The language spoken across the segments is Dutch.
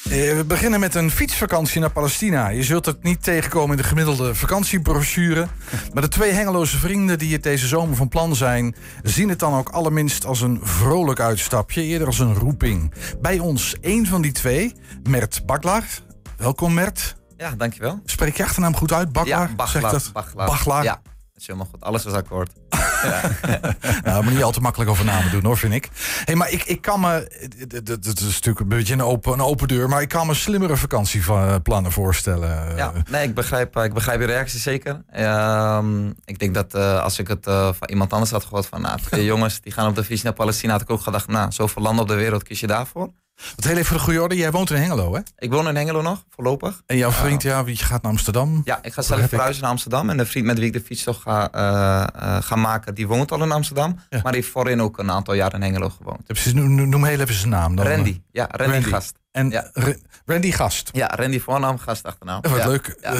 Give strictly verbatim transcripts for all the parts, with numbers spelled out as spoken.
We beginnen met een fietsvakantie naar Palestina. Je zult het niet tegenkomen in de gemiddelde vakantiebrochure. Maar de twee Hengeloze vrienden die het deze zomer van plan zijn, zien het dan ook allerminst als een vrolijk uitstapje, eerder als een roeping. Bij ons één van die twee, Mert Baglar. Welkom, Mert. Ja, dankjewel. Spreek je achternaam goed uit, Baglar? Ja, Baglar. Zegt dat? Baglar. Baglar. Ja, dat is helemaal goed. Alles was akkoord. Ja. Nou, maar niet al te makkelijk over namen doen, hoor, vind ik. Hey, maar ik, ik kan me... Het is natuurlijk een beetje een open, een open deur, maar ik kan me slimmere vakantieplannen voorstellen. Ja, nee, ik begrijp, ik begrijp je reactie zeker. Uh, ik denk dat uh, als ik het uh, van iemand anders had gehoord van... Nou, twee jongens die gaan op de fiets naar Palestina, had ik ook gedacht... Nou, zoveel landen op de wereld, kies je daarvoor? Wat heel even voor de goede orde, jij woont in Hengelo, hè? Ik woon in Hengelo nog, voorlopig. En jouw vriend, ja, wie gaat naar Amsterdam? Ja, ik ga zelf verhuizen naar Amsterdam. En de vriend met wie ik de fietstocht ga, uh, uh, ga maken, die woont al in Amsterdam. Ja. Maar die heeft voorheen ook een aantal jaar in Hengelo gewoond. Precies, noem, noem heel even zijn naam dan. Randy, ja, Randy, Randy. Gast. En ja. R- Randy Gast? Ja, Randy voornaam, Gast achternaam. Dat wordt ja. leuk. Ja.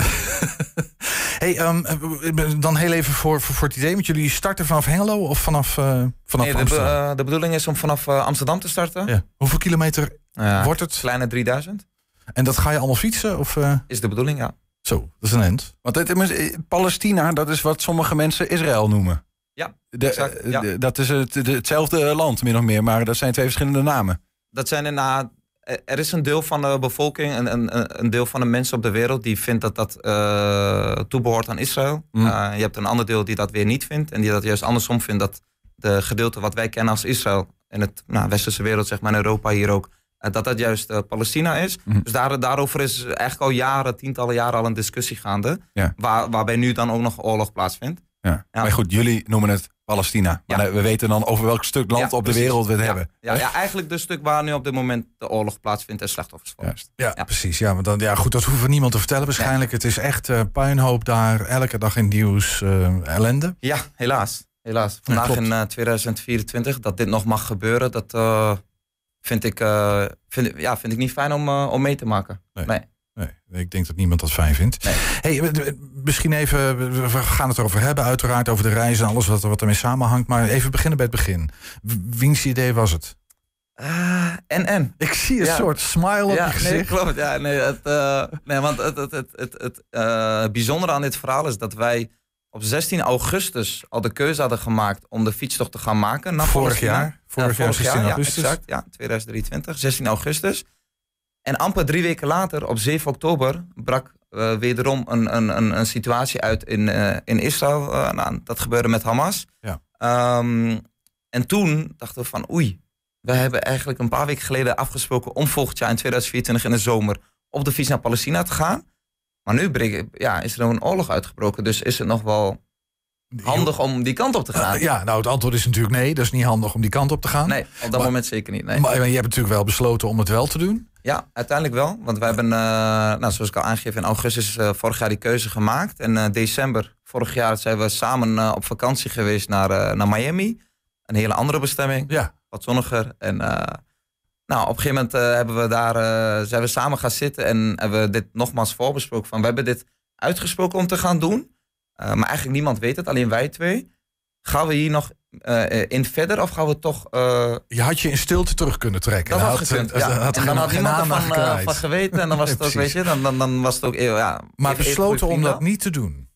Hey, um, dan heel even voor, voor, voor het idee. Met jullie starten vanaf Hengelo of vanaf, uh, vanaf nee, de, Amsterdam? Uh, de bedoeling is om vanaf uh, Amsterdam te starten. Ja. Hoeveel kilometer uh, wordt het? Kleine drieduizend. En dat ga je allemaal fietsen? Of, uh... Is de bedoeling, ja. Zo, dat is een end. Want het, Palestina, dat is wat sommige mensen Israël noemen. Ja, de, exact. Ja. De, dat is het, de, hetzelfde land, min of meer, maar dat zijn twee verschillende namen. Dat zijn er, er is een deel van de bevolking, een, een, een deel van de mensen op de wereld... die vindt dat dat uh, toebehoort aan Israël. Mm. Uh, je hebt een ander deel die dat weer niet vindt... en die dat juist andersom vindt, dat de gedeelte wat wij kennen als Israël... in het nou, westerse wereld, zeg maar, in Europa hier ook... dat dat juist uh, Palestina is. Mm. Dus daar, daarover is eigenlijk al jaren, tientallen jaren al een discussie gaande... Ja. Waar, waarbij nu dan ook nog oorlog plaatsvindt. Ja. Ja. Maar goed, jullie noemen het Palestina. Maar ja. we weten dan over welk stuk land ja, op de precies. wereld we het ja. hebben. Ja, ja, eigenlijk de stuk waar nu op dit moment de oorlog plaatsvindt en slachtoffers vallen. Ja, ja, precies. Ja, maar dan, ja, goed, dat hoeven we niemand te vertellen waarschijnlijk. Ja. Het is echt uh, puinhoop daar. Elke dag in nieuws uh, ellende. Ja, helaas. helaas. Vandaag ja, in uh, tweeduizend vierentwintig dat dit nog mag gebeuren, dat uh, vind, ik, uh, vind, ja, vind ik niet fijn om, uh, om mee te maken. Nee. nee. Nee, ik denk dat niemand dat fijn vindt. Nee. Hey, misschien even, we gaan het erover hebben, uiteraard, over de reis en alles wat, wat ermee samenhangt. Maar even beginnen bij het begin. Wiens idee was het? Uh, en, en. Ik zie een ja. soort smile op ja, je gezicht. Nee, klopt. Ja, nee, het, uh, nee, want het, het, het, het, het uh, bijzondere aan dit verhaal is dat wij op zestien augustus al de keuze hadden gemaakt om de fietstocht te gaan maken. Naar vorig jaar? Vorig, vorig jaar, zestien ja, augustus? Exact, ja, tweeduizend drieëntwintig, zestien augustus. En amper drie weken later, op zeven oktober, brak uh, wederom een, een, een, een situatie uit in, uh, in Israël. Uh, nou, dat gebeurde met Hamas. Ja. Um, en toen dachten we van oei, we hebben eigenlijk een paar weken geleden afgesproken om volgend jaar in tweeduizend vierentwintig in de zomer op de fiets naar Palestina te gaan. Maar nu breek, ja, is er nog een oorlog uitgebroken, dus is het nog wel handig om die kant op te gaan? Uh, ja, nou het antwoord is natuurlijk nee, dat is niet handig om die kant op te gaan. Nee, op dat maar, moment zeker niet. Nee. Maar je hebt natuurlijk wel besloten om het wel te doen. Ja, uiteindelijk wel. Want we hebben, uh, nou, zoals ik al aangeef, in augustus uh, vorig jaar die keuze gemaakt. En uh, december vorig jaar zijn we samen uh, op vakantie geweest naar, uh, naar Miami. Een hele andere bestemming. Ja. Wat zonniger. En uh, nou, op een gegeven moment uh, hebben we daar, uh, zijn we samen gaan zitten en hebben we dit nogmaals voorbesproken. Van, we hebben dit uitgesproken om te gaan doen. Uh, maar eigenlijk niemand weet het, alleen wij twee. Gaan we hier nog uh, in verder of gaan we toch... Uh... Je had je in stilte terug kunnen trekken. Dat had gekund, ja. Had en dan had niemand ervan uh, van geweten en dan was het ook, weet je, dan, dan, dan was het ook... Ja, maar even, besloten even om dat niet te doen?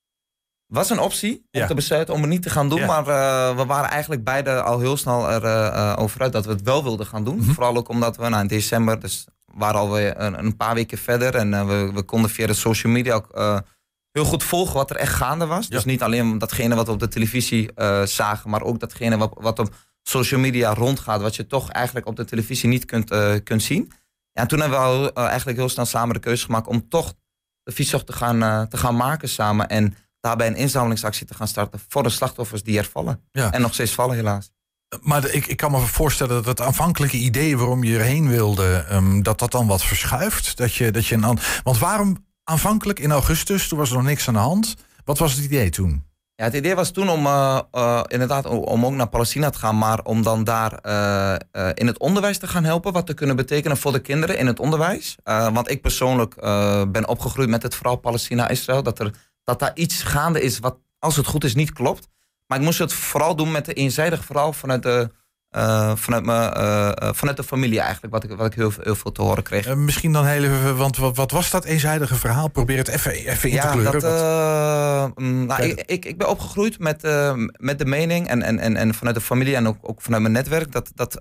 Was een optie om ja. te besluiten om het niet te gaan doen. Ja. Maar uh, we waren eigenlijk beide al heel snel erover uh, uit dat we het wel wilden gaan doen. Mm-hmm. Vooral ook omdat we nou, in december, dus waren alweer een, een paar weken verder. En uh, we, we konden via de social media ook... Uh, heel goed volgen wat er echt gaande was. Ja. Dus niet alleen datgene wat we op de televisie uh, zagen... maar ook datgene wat, wat op social media rondgaat... wat je toch eigenlijk op de televisie niet kunt, uh, kunt zien. Ja, en toen hebben we al, uh, eigenlijk heel snel samen de keuze gemaakt... om toch de fietstocht te gaan, uh, te gaan maken samen... en daarbij een inzamelingsactie te gaan starten... voor de slachtoffers die er vallen. Ja. En nog steeds vallen helaas. Maar de, ik, ik kan me voorstellen dat het aanvankelijke idee... waarom je erheen wilde, um, dat dat dan wat verschuift. Dat je, dat je een, want waarom... Aanvankelijk in augustus, toen was er nog niks aan de hand. Wat was het idee toen? Ja, het idee was toen om uh, uh, inderdaad om ook naar Palestina te gaan... maar om dan daar uh, uh, in het onderwijs te gaan helpen... wat te kunnen betekenen voor de kinderen in het onderwijs. Uh, want ik persoonlijk uh, ben opgegroeid met het verhaal Palestina-Israël... Dat, er, dat daar iets gaande is wat, als het goed is, niet klopt. Maar ik moest het vooral doen met de eenzijdig verhaal vanuit de... uh, vanuit, me, uh, vanuit de familie eigenlijk, wat ik, wat ik heel, heel veel te horen kreeg. Uh, misschien dan heel even, want wat, wat was dat eenzijdige verhaal? Probeer het even, even in ja, te kleuren. Dat, uh, um, nou, ik, ik, ik ben opgegroeid met, uh, met de mening en, en, en, en vanuit de familie en ook, ook vanuit mijn netwerk dat, dat uh,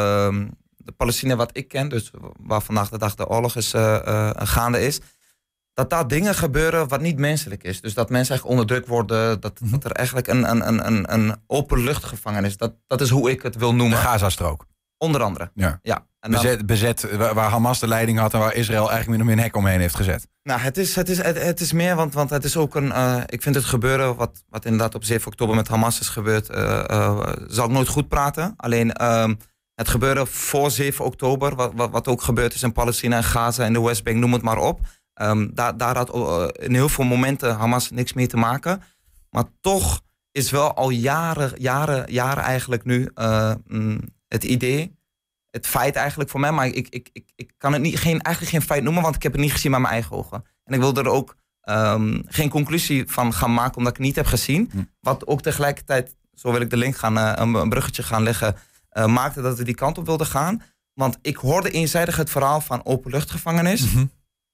de Palestina wat ik ken, dus waar vandaag de dag de oorlog is, uh, uh, gaande is, dat daar dingen gebeuren wat niet menselijk is. Dus dat mensen eigenlijk onderdrukt worden, dat, mm-hmm. dat er eigenlijk een, een, een, een openluchtgevangenis is. Dat, dat is hoe ik het wil noemen. De Gazastrook. Onder andere. Ja. Ja. En bezet, dan, bezet waar Hamas de leiding had en waar Israël eigenlijk min of meer een hek omheen heeft gezet. Nou, het is, het is, het, het is meer, want, want het is ook een... Uh, ik vind het gebeuren, wat, wat inderdaad op zeven oktober met Hamas is gebeurd, uh, uh, zal ik nooit goed praten. Alleen uh, het gebeuren voor zeven oktober, wat, wat, wat ook gebeurd is in Palestina en Gaza en de Westbank, noem het maar op. Um, daar, daar had uh, in heel veel momenten Hamas niks mee te maken. Maar toch is wel al jaren, jaren, jaren eigenlijk nu uh, mm, het idee, het feit eigenlijk voor mij, maar ik, ik, ik, ik kan het niet, geen, eigenlijk geen feit noemen, want ik heb het niet gezien met mijn eigen ogen. En ik wil er ook um, geen conclusie van gaan maken omdat ik het niet heb gezien. Hm. Wat ook tegelijkertijd, zo wil ik de link gaan, uh, een, een bruggetje gaan leggen, uh, maakte dat we die kant op wilden gaan. Want ik hoorde eenzijdig het verhaal van openluchtgevangenis. Mm-hmm.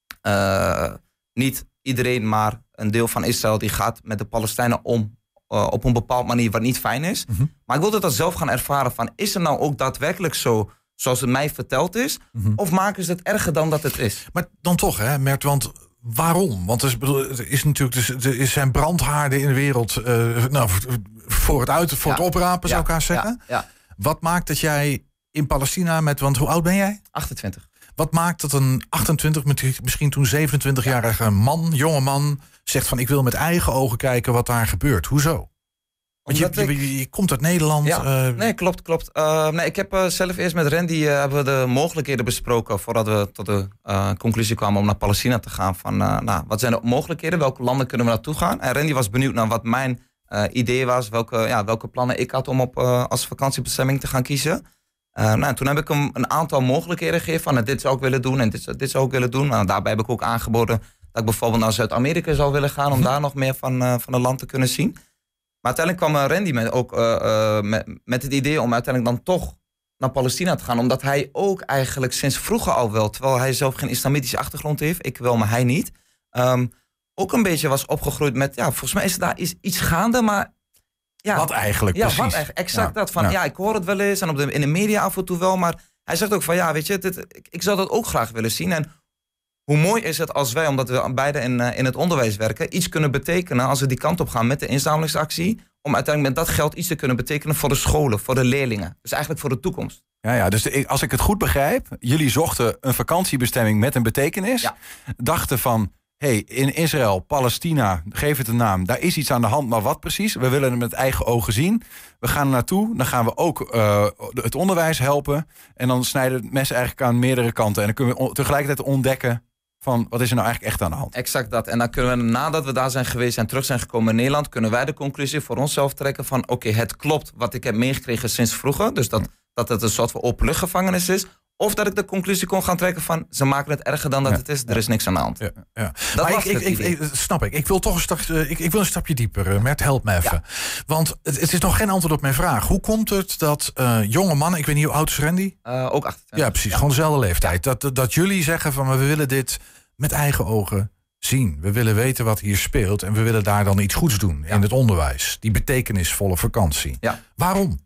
Uh, niet iedereen, maar een deel van Israël die gaat met de Palestijnen om uh, op een bepaalde manier wat niet fijn is. Mm-hmm. Maar ik wilde dat zelf gaan ervaren van, is het nou ook daadwerkelijk zo zoals het mij verteld is? Mm-hmm. Of maken ze het erger dan dat het is? Maar dan toch, hè, Mert, want waarom? Want er is, bedoel, er is natuurlijk, er zijn brandhaarden in de wereld uh, nou, voor het uit, voor ja. het oprapen, zou ik ja. haar zeggen. Ja. Ja. Wat maakt dat jij in Palestina met, want hoe oud ben jij? achtentwintig. Wat maakt dat een achtentwintig, misschien toen zevenentwintigjarige man, jonge man, zegt van ik wil met eigen ogen kijken wat daar gebeurt? Hoezo? Want je, ik, je, je komt uit Nederland. Ja, uh, nee, klopt, klopt. Uh, nee, ik heb uh, zelf eerst met Randy uh, hebben we de mogelijkheden besproken voordat we tot de uh, conclusie kwamen om naar Palestina te gaan. Van, uh, nou, wat zijn de mogelijkheden? Welke landen kunnen we naartoe gaan? En Randy was benieuwd naar wat mijn uh, idee was, welke, ja, welke plannen ik had om op uh, als vakantiebestemming te gaan kiezen. Uh, nou, toen heb ik hem een aantal mogelijkheden gegeven van uh, dit zou ik willen doen en dit, dit zou ik willen doen. Nou, daarbij heb ik ook aangeboden dat ik bijvoorbeeld naar Zuid-Amerika zou willen gaan om daar nog meer van, uh, van het land te kunnen zien. Maar uiteindelijk kwam uh, Randy met, ook, uh, uh, met, met het idee om uiteindelijk dan toch naar Palestina te gaan. Omdat hij ook eigenlijk sinds vroeger al wel, terwijl hij zelf geen islamitische achtergrond heeft, ik wel, maar hij niet, um, ook een beetje was opgegroeid met, ja, volgens mij is er daar is iets gaande, maar... Ja, wat eigenlijk ja, precies. Wat eigenlijk, exact ja, dat. Van, ja. ja, ik hoor het wel eens en op de, in de media af en toe wel. Maar hij zegt ook van, ja, weet je, dit, ik, ik zou dat ook graag willen zien. En hoe mooi is het als wij, omdat we beide in, uh, in het onderwijs werken, iets kunnen betekenen als we die kant op gaan met de inzamelingsactie. Om uiteindelijk met dat geld iets te kunnen betekenen voor de scholen, voor de leerlingen. Dus eigenlijk voor de toekomst. Ja, ja, dus de, als ik het goed begrijp, jullie zochten een vakantiebestemming met een betekenis. Ja. Dachten van, hey, in Israël, Palestina, geef het een naam. Daar is iets aan de hand, maar wat precies? We willen het met eigen ogen zien. We gaan er naartoe. Dan gaan we ook uh, het onderwijs helpen. En dan snijden mensen eigenlijk aan meerdere kanten. En dan kunnen we tegelijkertijd ontdekken van wat is er nou eigenlijk echt aan de hand. Exact dat. En dan kunnen we, nadat we daar zijn geweest en terug zijn gekomen in Nederland, kunnen wij de conclusie voor onszelf trekken van oké, okay, het klopt wat ik heb meegekregen sinds vroeger. Dus dat, dat het een soort van openluchtgevangenis is. Of dat ik de conclusie kon gaan trekken van ze maken het erger dan dat ja, het is. Er is niks aan de hand. Ja, ja. Dat maar was ik, ik, ik, ik, snap ik. Ik wil toch een stapje, ik, ik wil een stapje dieper. Mert, help me even. Ja. Want het, het is nog geen antwoord op mijn vraag. Hoe komt het dat uh, jonge mannen, ik weet niet hoe oud is Randy? Uh, ook achtentwintig. Ja, precies. Ja. Gewoon dezelfde leeftijd. Ja. Dat, dat jullie zeggen van we willen dit met eigen ogen zien. We willen weten wat hier speelt en we willen daar dan iets goeds doen ja. in het onderwijs. Die betekenisvolle vakantie. Ja. Waarom?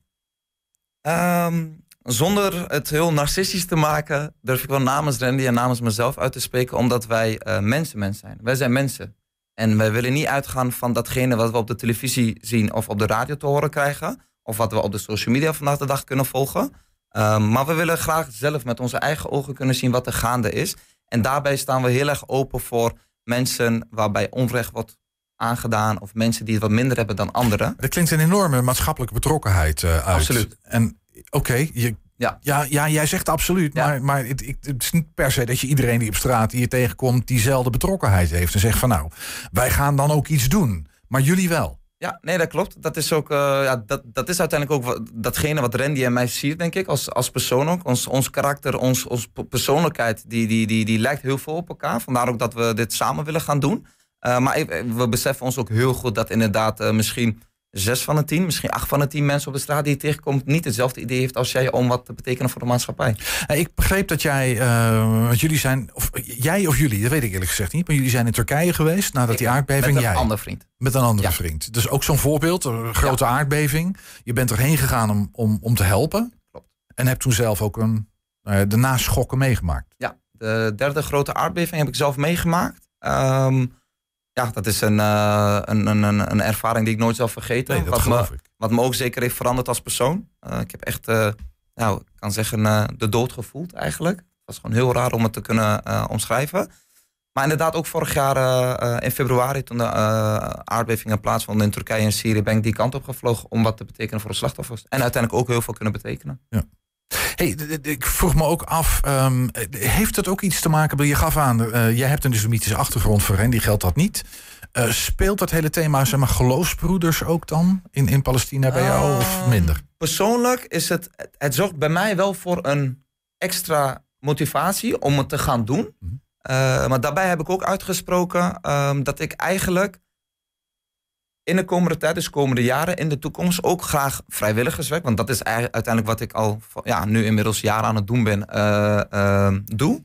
Um, Zonder het heel narcistisch te maken, durf ik wel namens Randy en namens mezelf uit te spreken, omdat wij uh, mensen, mensen zijn. Wij zijn mensen. En wij willen niet uitgaan van datgene wat we op de televisie zien of op de radio te horen krijgen, of wat we op de social media vandaag de dag kunnen volgen. Uh, maar we willen graag zelf met onze eigen ogen kunnen zien wat er gaande is. En daarbij staan we heel erg open voor mensen waarbij onrecht wordt aangedaan, of mensen die het wat minder hebben dan anderen. Dat klinkt een enorme maatschappelijke betrokkenheid uh, uit. Absoluut. En oké, okay, je Ja. Ja, ja, jij zegt absoluut, ja. maar, maar het, het is niet per se dat je iedereen die op straat die je tegenkomt diezelfde betrokkenheid heeft en zegt van nou, wij gaan dan ook iets doen, maar jullie wel. Ja, nee, dat klopt. Dat is ook, uh, ja, dat, dat is uiteindelijk ook datgene wat Randy en mij ziet, denk ik, als, als persoon ook. Ons, ons karakter, ons, ons persoonlijkheid, die, die, die, die lijkt heel veel op elkaar. Vandaar ook dat we dit samen willen gaan doen. Uh, maar we beseffen ons ook heel goed dat inderdaad uh, misschien zes van de tien, misschien acht van de tien mensen op de straat die je tegenkomt niet hetzelfde idee heeft als jij om wat te betekenen voor de maatschappij. Ik begreep dat jij, uh, want jullie zijn, of jij of jullie, dat weet ik eerlijk gezegd niet, maar jullie zijn in Turkije geweest nadat ik, die aardbeving. Met een jij, andere vriend. Met een andere ja. vriend. Dus ook zo'n voorbeeld, een grote ja. aardbeving. Je bent erheen gegaan om, om, om te helpen. Klopt. En hebt toen zelf ook een, uh, de naschokken meegemaakt. Ja, de derde grote aardbeving heb ik zelf meegemaakt. Um, Ja, dat is een, uh, een, een, een ervaring die ik nooit zal vergeten. Nee, dat wat, geloof me, ik. wat me ook zeker heeft veranderd als persoon. Uh, ik heb echt, uh, nou, ik kan zeggen, uh, de dood gevoeld eigenlijk. Het was gewoon heel raar om het te kunnen uh, omschrijven. Maar inderdaad, ook vorig jaar uh, in februari, toen de uh, aardbevingen plaatsvonden in Turkije en Syrië, ben ik die kant op gevlogen om wat te betekenen voor de slachtoffers. En uiteindelijk ook heel veel kunnen betekenen. Ja. Hey, ik vroeg me ook af, um, heeft het ook iets te maken, je gaf aan, uh, jij hebt een islamitische achtergrond, voor hen, die geldt dat niet. Uh, speelt dat hele thema, zeg maar, geloofsbroeders ook dan in, in Palestina bij jou uh, of minder? Persoonlijk is het, het zorgt bij mij wel voor een extra motivatie om het te gaan doen. Mm-hmm. Uh, maar daarbij heb ik ook uitgesproken um, dat ik eigenlijk in de komende tijd, dus komende jaren, in de toekomst ook graag vrijwilligerswerk, want dat is uiteindelijk wat ik al ja, nu inmiddels jaren aan het doen ben, uh, uh, doe.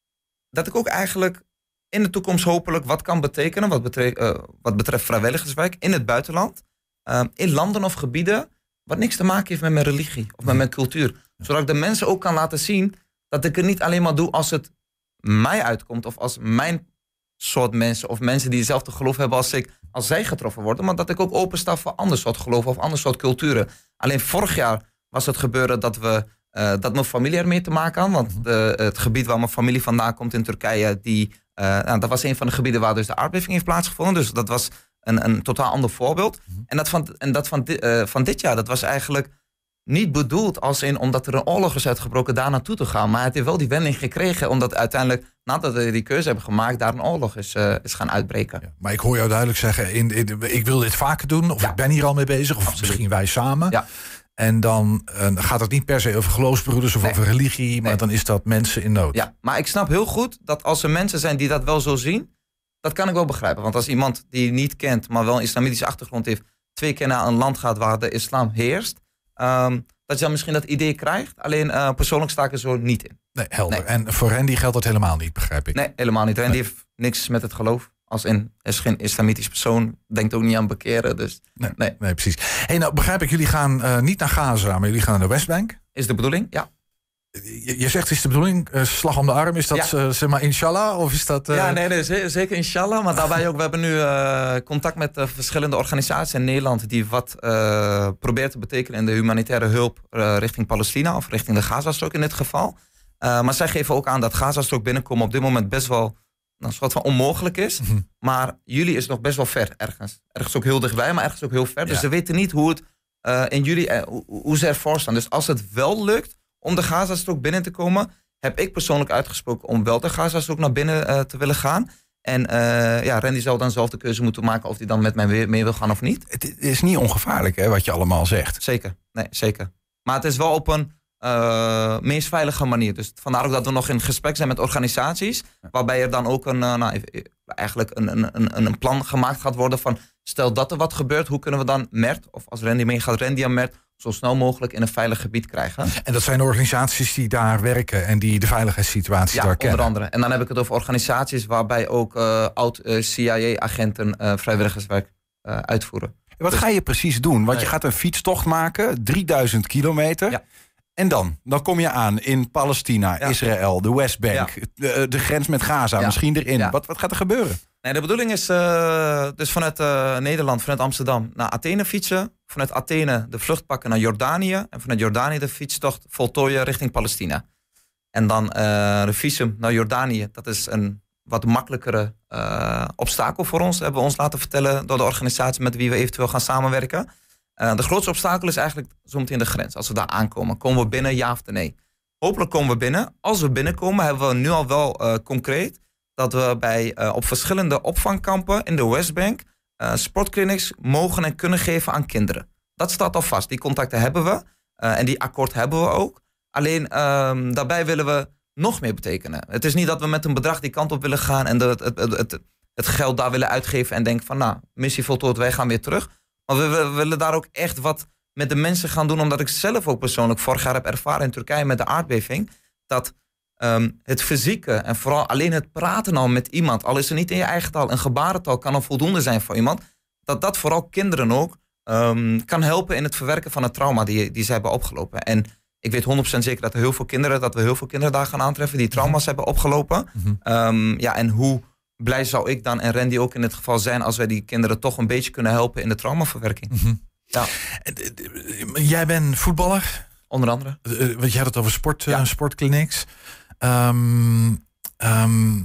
Dat ik ook eigenlijk in de toekomst hopelijk wat kan betekenen wat betreft, uh, wat betreft vrijwilligerswerk in het buitenland. Uh, in landen of gebieden wat niks te maken heeft met mijn religie of met mijn cultuur. Zodat ik de mensen ook kan laten zien dat ik het niet alleen maar doe als het mij uitkomt of als mijn soort mensen of mensen die hetzelfde geloof hebben als ik, als zij getroffen worden, maar dat ik ook opensta voor ander soort geloven of ander soort culturen. Alleen vorig jaar was het gebeuren dat we uh, dat mijn familie ermee te maken had, want de, het gebied waar mijn familie vandaan komt in Turkije, die, uh, nou, dat was een van de gebieden waar dus de aardbeving heeft plaatsgevonden, dus dat was een, een totaal ander voorbeeld. Mm-hmm. En dat, van, en dat van, di, uh, van dit jaar, dat was eigenlijk niet bedoeld als in omdat er een oorlog is uitgebroken daar naartoe te gaan. Maar het heeft wel die wending gekregen omdat uiteindelijk, nadat we die keuze hebben gemaakt, daar een oorlog is, uh, is gaan uitbreken. Ja, maar ik hoor jou duidelijk zeggen, in, in, ik wil dit vaker doen, of ja. ik ben hier al mee bezig, of Absoluut. misschien wij samen. Ja. En dan uh, gaat het niet per se over geloofsbroeders of nee. over religie, maar nee. dan is dat mensen in nood. Ja, maar ik snap heel goed dat als er mensen zijn die dat wel zo zien, dat kan ik wel begrijpen. Want als iemand die je niet kent, maar wel een islamitische achtergrond heeft, twee keer naar een land gaat waar de islam heerst, Um, dat je dan misschien dat idee krijgt. Alleen uh, persoonlijk sta ik er zo niet in. Nee, helder. Nee. En voor Randy geldt dat helemaal niet, begrijp ik. Nee, helemaal niet. Randy nee. heeft niks met het geloof. Als in, er is geen islamitisch persoon. Denkt ook niet aan bekeren. Dus, nee, nee. nee, precies. Hey, nou begrijp ik, jullie gaan uh, niet naar Gaza, maar jullie gaan naar de Westbank. Is de bedoeling, ja. Je, je zegt, is de bedoeling, uh, slag om de arm, is dat ja. uh, zeg maar inshallah? Of is dat, uh... Ja, nee, nee, zeker inshallah. Maar daarbij ook, we hebben nu uh, contact met uh, verschillende organisaties in Nederland die wat uh, proberen te betekenen in de humanitaire hulp uh, richting Palestina of richting de Gazastrook in dit geval. Uh, maar zij geven ook aan dat Gazastrook binnenkomen op dit moment best wel een soort van onmogelijk is. Mm-hmm. Maar jullie is nog best wel ver ergens. Ergens ook heel dichtbij, maar ergens ook heel ver. Ja. Dus ze weten niet hoe het uh, in jullie, uh, hoe, hoe ze ervoor staan. Dus als het wel lukt om de Gazastrook binnen te komen, heb ik persoonlijk uitgesproken om wel de Gazastrook naar binnen uh, te willen gaan. En uh, ja, Randy zal dan zelf de keuze moeten maken of hij dan met mij mee, mee wil gaan of niet. Het is niet ongevaarlijk, hè, wat je allemaal zegt. Zeker, nee, zeker. Maar het is wel op een uh, meest veilige manier. Dus vandaar ook dat we nog in gesprek zijn met organisaties, waarbij er dan ook een, uh, nou, eigenlijk een, een, een, een plan gemaakt gaat worden van, stel dat er wat gebeurt, hoe kunnen we dan Mert, of als Randy meegaat, Randy en Mert, zo snel mogelijk in een veilig gebied krijgen. En dat zijn organisaties die daar werken en die de veiligheidssituatie ja, daar kennen? Ja, onder andere. En dan heb ik het over organisaties waarbij ook uh, oud-C I A-agenten uh, vrijwilligerswerk uh, uitvoeren. Wat dus ga je precies doen? Want je gaat een fietstocht maken, drieduizend kilometer. Ja. En dan? Dan kom je aan in Palestina, ja. Israël, de Westbank, ja. de, de grens met Gaza, ja. misschien erin. Ja. Wat, wat gaat er gebeuren? Nee, de bedoeling is uh, dus vanuit uh, Nederland, vanuit Amsterdam naar Athene fietsen. Vanuit Athene de vlucht pakken naar Jordanië. En vanuit Jordanië de fietstocht voltooien richting Palestina. En dan uh, de visum naar Jordanië. Dat is een wat makkelijkere uh, obstakel voor ons. Hebben we ons laten vertellen door de organisatie met wie we eventueel gaan samenwerken. Uh, de grootste obstakel is eigenlijk zometeen de grens. Als we daar aankomen, komen we binnen, ja of nee? Hopelijk komen we binnen. Als we binnenkomen, hebben we nu al wel uh, concreet dat we bij, uh, op verschillende opvangkampen in de Westbank uh, sportclinics mogen en kunnen geven aan kinderen. Dat staat al vast. Die contacten hebben we uh, en die akkoord hebben we ook. Alleen uh, daarbij willen we nog meer betekenen. Het is niet dat we met een bedrag die kant op willen gaan en de, het, het, het, het geld daar willen uitgeven en denken van nou, missie voltooid, wij gaan weer terug. Maar we, we willen daar ook echt wat met de mensen gaan doen. Omdat ik zelf ook persoonlijk vorig jaar heb ervaren in Turkije met de aardbeving. Dat um, het fysieke en vooral alleen het praten al met iemand. Al is er niet in je eigen taal, een gebarentaal kan al voldoende zijn voor iemand. Dat dat vooral kinderen ook um, kan helpen in het verwerken van het trauma die, die ze hebben opgelopen. En ik weet honderd procent zeker dat er heel veel kinderen, dat we heel veel kinderen daar gaan aantreffen die trauma's mm-hmm. hebben opgelopen. Mm-hmm. Um, ja, en hoe blij zou ik dan en Randy ook in het geval zijn als wij die kinderen toch een beetje kunnen helpen in de traumaverwerking. Mm-hmm. Ja. Jij bent voetballer? Onder andere. Uh, want je had het over sport, ja. uh, sportclinics. Um, um,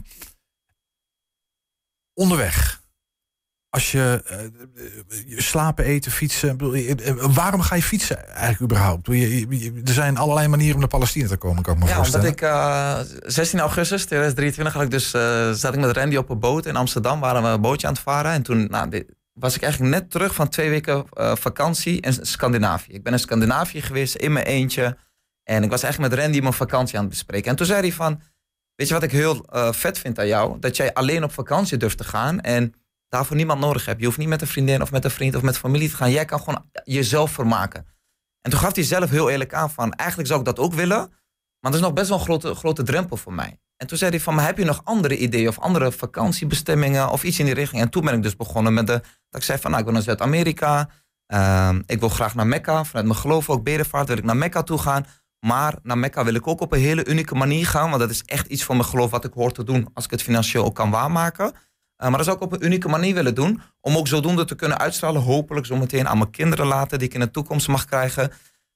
onderweg. Als je uh, slapen, eten, fietsen. Bedoel, uh, waarom ga je fietsen eigenlijk überhaupt? Je, je, er zijn allerlei manieren om naar Palestina te komen, kan ik me ja, voorstellen. Omdat ik uh, zestien augustus tweeduizend drieëntwintig had ik dus, uh, zat ik met Randy op een boot in Amsterdam. Waren we een bootje aan het varen. En toen nou, dit, was ik eigenlijk net terug van twee weken uh, vakantie in Scandinavië. Ik ben in Scandinavië geweest in mijn eentje. En ik was eigenlijk met Randy mijn vakantie aan het bespreken. En toen zei hij van, weet je wat ik heel uh, vet vind aan jou? Dat jij alleen op vakantie durft te gaan en daarvoor niemand nodig hebt. Je hoeft niet met een vriendin of met een vriend of met familie te gaan. Jij kan gewoon jezelf vermaken. En toen gaf hij zelf heel eerlijk aan van, eigenlijk zou ik dat ook willen, maar dat is nog best wel een grote, grote drempel voor mij. En toen zei hij van, maar heb je nog andere ideeën of andere vakantiebestemmingen of iets in die richting? En toen ben ik dus begonnen met de, dat ik zei van, nou, ik wil naar Zuid-Amerika. Uh, ik wil graag naar Mekka. Vanuit mijn geloof ook, bedevaart, wil ik naar Mekka toe gaan. Maar naar Mekka wil ik ook op een hele unieke manier gaan. Want dat is echt iets van mijn geloof wat ik hoor te doen als ik het financieel ook kan waarmaken. Uh, maar dat zou ik op een unieke manier willen doen. Om ook zodoende te kunnen uitstralen, hopelijk zometeen aan mijn kinderen later, die ik in de toekomst mag krijgen.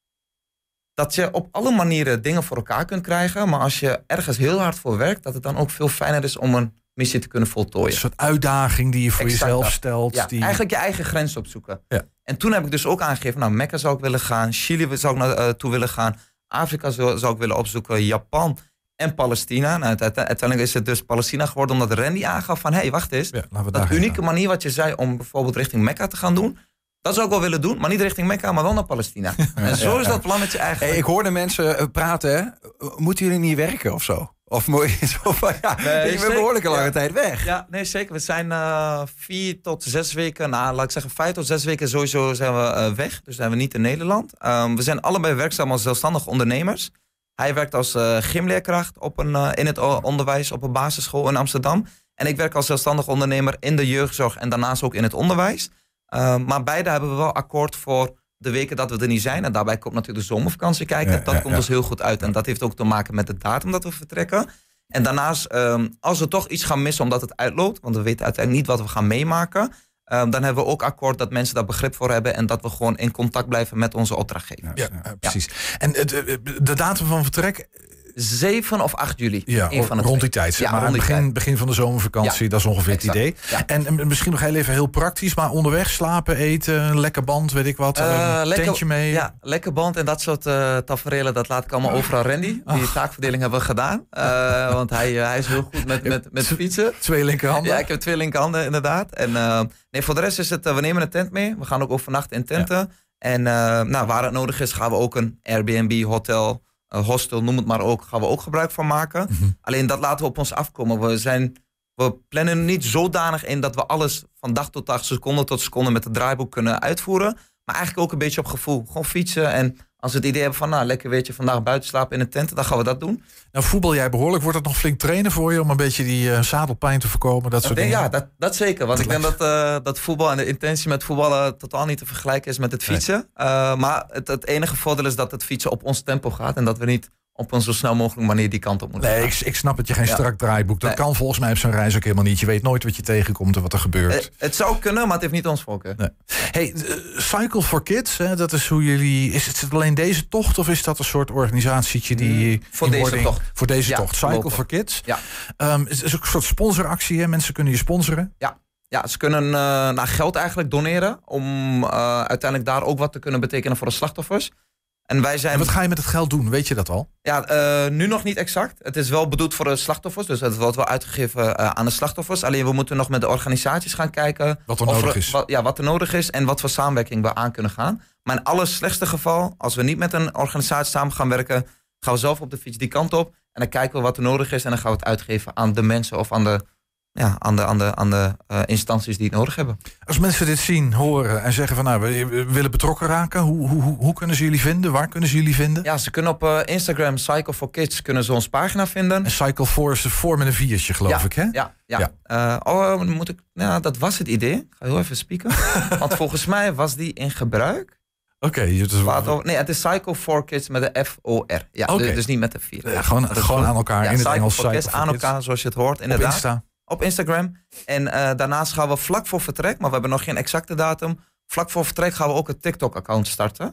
Dat je op alle manieren dingen voor elkaar kunt krijgen. Maar als je ergens heel hard voor werkt, dat het dan ook veel fijner is om een missie te kunnen voltooien. Een soort uitdaging die je voor exact jezelf stelt. Ja, die... eigenlijk je eigen grens opzoeken. Ja. En toen heb ik dus ook aangegeven, nou, Mekka zou ik willen gaan, Chili zou ik naartoe willen gaan, Afrika zou, zou ik willen opzoeken, Japan en Palestina. Nou, uiteindelijk is het dus Palestina geworden, omdat Randy aangaf van, hé, hey, wacht eens. Ja, dat unieke gaan. manier wat je zei om bijvoorbeeld richting Mekka te gaan doen, dat zou ik wel willen doen, maar niet richting Mekka, maar wel naar Palestina. En zo ja, is dat plannetje eigenlijk. Hey, ik hoorde mensen praten, hè? Moeten jullie niet werken of zo? Of moet je zo van, ja, nee, ik ben behoorlijk een lange ja. tijd weg. Ja, nee, zeker. We zijn uh, vier tot zes weken, nou, laat ik zeggen vijf tot zes weken sowieso zijn we uh, weg. Dus zijn we niet in Nederland. Um, we zijn allebei werkzaam als zelfstandige ondernemers. Hij werkt als uh, gymleerkracht op een, uh, in het onderwijs op een basisschool in Amsterdam. En ik werk als zelfstandig ondernemer in de jeugdzorg en daarnaast ook in het onderwijs. Uh, maar beide hebben we wel akkoord voor de weken dat we er niet zijn. En daarbij komt natuurlijk de zomervakantie kijken. Ja, dat ja, komt ja. dus heel goed uit. En dat heeft ook te maken met de datum dat we vertrekken. En daarnaast, um, als we toch iets gaan missen omdat het uitloopt, want we weten uiteindelijk niet wat we gaan meemaken, um, dan hebben we ook akkoord dat mensen daar begrip voor hebben en dat we gewoon in contact blijven met onze opdrachtgever. Ja, ja, precies. Ja. En de, de datum van vertrek? zeven of acht juli. Ja, een van de rond twee. die tijd. Zeg ja, maar. die Begin, tijd. begin van de zomervakantie, ja, dat is ongeveer exact. Het idee. Ja. En, en misschien nog heel even heel praktisch, maar onderweg slapen, eten, lekker band, weet ik wat. Uh, een tentje mee. Ja, lekker band en dat soort uh, taferelen, dat laat ik allemaal over aan Randy. Die Ach. taakverdeling hebben we gedaan. Uh, want hij, uh, hij is heel goed met, met, met fietsen. Twee linkerhanden. Ja, ik heb twee linkerhanden inderdaad. En uh, nee, voor de rest is het, uh, we nemen een tent mee. We gaan ook overnachten in tenten. Ja. En uh, nou, waar het nodig is, gaan we ook een Airbnb, hotel, Uh, hostel, noem het maar ook, gaan we ook gebruik van maken. Mm-hmm. Alleen dat laten we op ons afkomen. We, zijn, we plannen niet zodanig in dat we alles van dag tot dag, seconde tot seconde met het draaiboek kunnen uitvoeren. Maar eigenlijk ook een beetje op gevoel. Gewoon fietsen en als we het idee hebben van, nou, lekker weet je, vandaag buiten slapen in een tent, dan gaan we dat doen. Nou, voetbal jij behoorlijk. Wordt het nog flink trainen voor je om een beetje die uh, zadelpijn te voorkomen? Dat soort denk, dingen? Ja, dat, dat zeker. Want ik denk dat, uh, dat voetbal en de intentie met voetballen totaal niet te vergelijken is met het fietsen. Nee. Uh, maar het, het enige voordeel is dat het fietsen op ons tempo gaat en dat we niet op een zo snel mogelijke manier die kant op moeten nee, gaan. Ik, ik snap dat je geen ja. strak draaiboek. Dat nee. kan volgens mij op zo'n reis ook helemaal niet. Je weet nooit wat je tegenkomt en wat er gebeurt. Het, het zou kunnen, maar het heeft niet ons voorkeur. Nee. Hey, uh, Cycle for Kids, hè, dat is hoe jullie. Is het alleen deze tocht of is dat een soort organisatietje die mm, voor deze wording, tocht? Voor deze ja, tocht. Cycle lopen. for Kids. Ja. Um, het is ook een soort sponsoractie. Hè? Mensen kunnen je sponsoren. Ja. Ja, ze kunnen uh, naar geld eigenlijk doneren om uh, uiteindelijk daar ook wat te kunnen betekenen voor de slachtoffers. En, wij zijn... en wat ga je met het geld doen? Weet je dat al? Ja, uh, nu nog niet exact. Het is wel bedoeld voor de slachtoffers. Dus het wordt wel uitgegeven uh, aan de slachtoffers. Alleen we moeten nog met de organisaties gaan kijken. Wat er nodig is. Wat, ja, wat er nodig is en wat voor samenwerking we aan kunnen gaan. Maar in alle slechtste geval, als we niet met een organisatie samen gaan werken, gaan we zelf op de fiets die kant op. En dan kijken we wat er nodig is. En dan gaan we het uitgeven aan de mensen of aan de, ja, aan de, aan de, aan de uh, instanties die het nodig hebben. Als mensen dit zien, horen en zeggen van nou, we willen betrokken raken, hoe, hoe, hoe kunnen ze jullie vinden? Waar kunnen ze jullie vinden? Ja, ze kunnen op uh, Instagram Cycle for Kids kunnen ze ons pagina vinden. En Cycle for is voor met een viertje, geloof ja, ik, hè? Ja, ja. ja. Uh, oh, moet ik, nou, dat was het idee. Ik ga heel even spieken. Want volgens mij was die in gebruik. Oké, okay, dus... nee, het is Cycle for Kids met de F O R. Ja, okay. dus, dus niet met de vier. Ja, gewoon gewoon aan elkaar ja, in het Engels. Cycle for Kids, aan elkaar, zoals je het hoort. Inderdaad. Op Insta. Op Instagram. En uh, daarnaast gaan we vlak voor vertrek, maar we hebben nog geen exacte datum. Vlak voor vertrek gaan we ook een TikTok-account starten.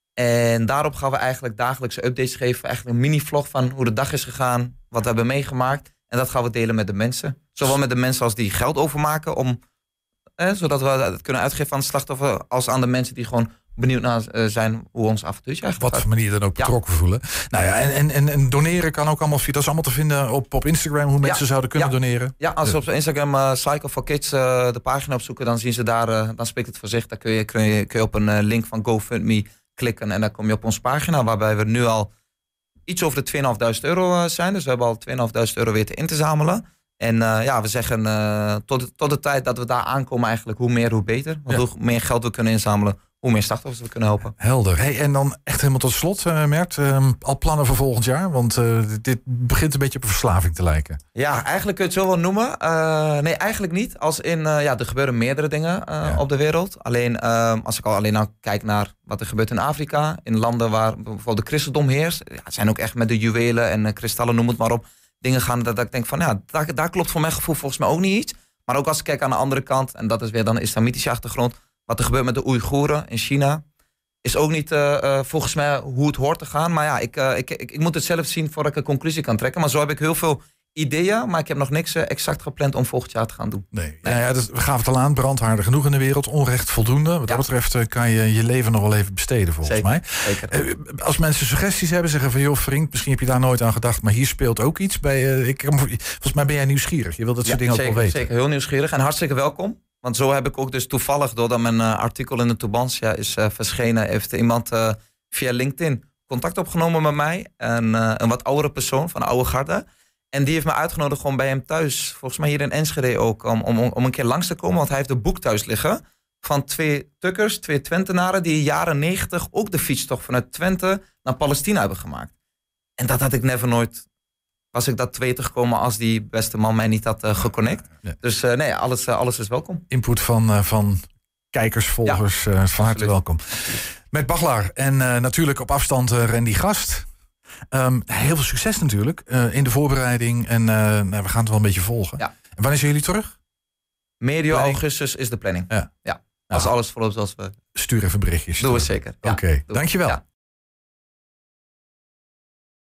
En daarop gaan we eigenlijk dagelijkse updates geven. Eigenlijk een mini-vlog van hoe de dag is gegaan, wat we hebben meegemaakt. En dat gaan we delen met de mensen. Zowel met de mensen als die geld overmaken, om, eh, zodat we het kunnen uitgeven aan het slachtoffer, als aan de mensen die gewoon benieuwd naar uh, zijn hoe ons avontuurtje eigenlijk wat voor manier dan ook betrokken ja. voelen. Nou ja, en, en, en doneren kan ook allemaal via, dat is allemaal te vinden op, op Instagram, hoe mensen ja. zouden kunnen ja. doneren. Ja, als ze op Instagram uh, Cycle for Kids uh, de pagina opzoeken, dan zien ze daar, uh, dan spreekt het voor zich. Dan kun je, kun je, kun je op een uh, link van GoFundMe klikken en dan kom je op onze pagina, waarbij we nu al iets over de tweeënhalfduizend euro uh, zijn. Dus we hebben al tweeënhalfduizend euro weten in te zamelen. En uh, ja, we zeggen uh, tot, tot de tijd dat we daar aankomen eigenlijk, hoe meer hoe beter. Want ja. hoe meer geld we kunnen inzamelen, hoe meer slachtoffers we kunnen helpen. Helder. Hey, en dan echt helemaal tot slot, uh, Mert, uh, al plannen voor volgend jaar? Want uh, dit begint een beetje op een verslaving te lijken. Ja, eigenlijk kun je het zo wel noemen. Uh, nee, eigenlijk niet. Als in, uh, ja, er gebeuren meerdere dingen uh, ja. op de wereld. Alleen, uh, als ik al alleen nou kijk naar wat er gebeurt in Afrika, in landen waar bijvoorbeeld de christendom heerst, ja, het zijn ook echt met de juwelen en uh, kristallen, noem het maar op, dingen gaan dat, dat ik denk van, ja, daar, daar klopt voor mijn gevoel volgens mij ook niet iets. Maar ook als ik kijk aan de andere kant, en dat is weer dan de islamitische achtergrond, wat er gebeurt met de Oeigoeren in China, is ook niet uh, uh, volgens mij hoe het hoort te gaan. Maar ja, ik, uh, ik, ik, ik moet het zelf zien voordat ik een conclusie kan trekken. Maar zo heb ik heel veel ideeën, maar ik heb nog niks uh, exact gepland om volgend jaar te gaan doen. Nee, nee. Ja, ja, dus we gaven het al aan, brandhaardig genoeg in de wereld, onrecht voldoende. Wat ja. dat betreft uh, kan je je leven nog wel even besteden, volgens zeker, mij. Zeker. Uh, als mensen suggesties hebben, zeggen van, joh vriend, misschien heb je daar nooit aan gedacht, maar hier speelt ook iets bij. Uh, ik, volgens mij ben jij nieuwsgierig. Je wilt dat soort ja, dingen zeker, ook wel weten. Zeker, heel nieuwsgierig en hartstikke welkom. Want zo heb ik ook dus toevallig, doordat mijn uh, artikel in de Tubantia is uh, verschenen, heeft iemand uh, via LinkedIn contact opgenomen met mij. En, uh, een wat oudere persoon van de oude garde. En die heeft me uitgenodigd gewoon bij hem thuis, volgens mij hier in Enschede ook, om, om, om een keer langs te komen. Want hij heeft een boek thuis liggen van twee tukkers, twee Twentenaren, die in de jaren negentig ook de fietstocht vanuit Twente naar Palestina hebben gemaakt. En dat had ik never nooit, was ik dat te weten gekomen als die beste man mij niet had uh, geconnect. Ja. Dus uh, nee, alles, uh, alles is welkom. Input van, uh, van kijkers, volgers, ja, uh, van harte welkom. Met Baglaar en uh, natuurlijk op afstand uh, Randy Gast. Um, heel veel succes natuurlijk uh, in de voorbereiding. En uh, nou, we gaan het wel een beetje volgen. Ja. En wanneer zijn jullie terug? Medio planning. Augustus is de planning. Ja. Ja. Als nou, alles verloopt zoals we... Stuur even berichtjes. Doen we zeker. Ja. Oké, okay. Dankjewel. Ja.